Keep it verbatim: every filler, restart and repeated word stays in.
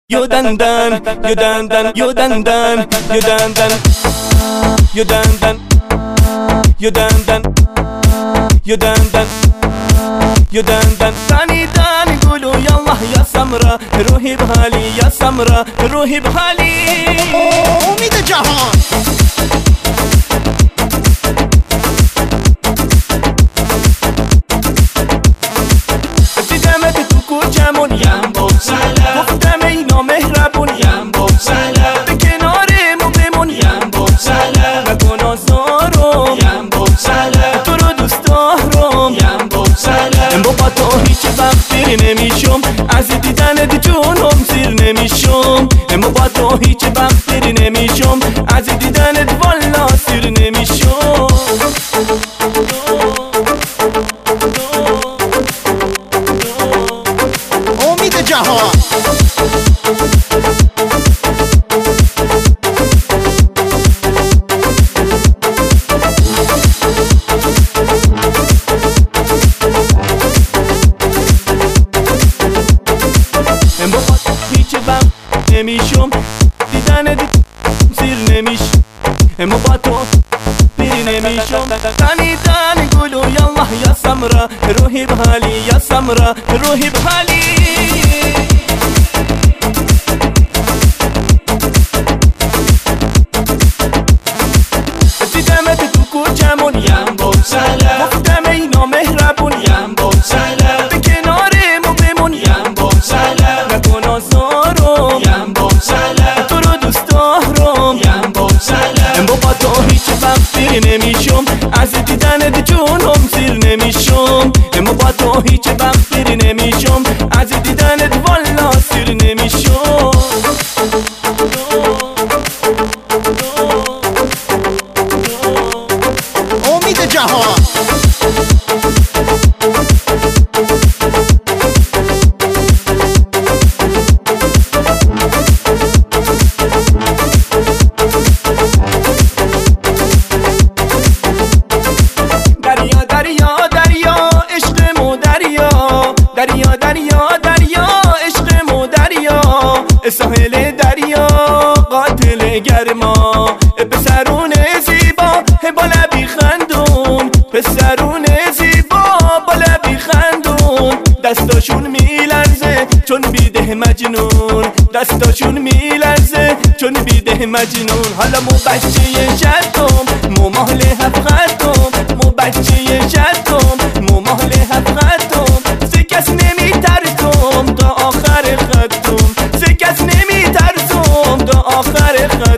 You done done, you done done, you done done, you done done, you done done, you done done, you done done, you done done. تاني تاني قولوا يلا يا سمرة روحي بحالي يا سمرة روحي بحالي. امید جهان دیدمت تو کوچمون یم بگسلم، گفتم ای نامهربون یم بگسلم، به کنارمون بمون یم بگسلم، نکن آزارم یم بگسلم، تو رو دوست دارم یم بگسلم. با تو هیچ وقت دیر نمیشم، از دیدنت جونم سیر نمیشم. با تو هیچ وقت دیر نمیشم، از دیدنت والا سیر نمیشم. امید جهان هیچ وقت نمیشم، دیدنت سیر نمیشم. اما با تو پیر نمیشم. تانی تانی گلو یالله یا سمرا روحی بحالی یا سمرا روحی بحالی. دیدمت تو کوچمون یم بگسلم، گفتم ای نامهربون یم بگسلم، به کنارمون بمون یم بگسلم، نکن آزارم یم بگسلم، تو رو دوست دارم یم بگسلم. با تو هیچ وقت دیر نمیشم، از دیدنت جونم سیر نمیشم. اما با تو هیچ وقت دیر نمیشم، از دیدنت والا سیر نمیشم. امید جهان دریا دریا دریا عشقمو دریا، دریا دریا دریا عشقمو دریا، ساحل دریا قاتل گرما، پسرون زیبا با لبی خندون، پسرون زیبا با لبی خندون، دستاشون میلرزه چون بیده مجنون، دستاشون میلرزه چون بیده مجنون. حالا مو بچه جدم مو مهل هفقدم، مو بچه جدم مو مهل هفقدم، ز کس نمیترسم تا آخر خطم، ز کس نمیترسم تا آخر خطم.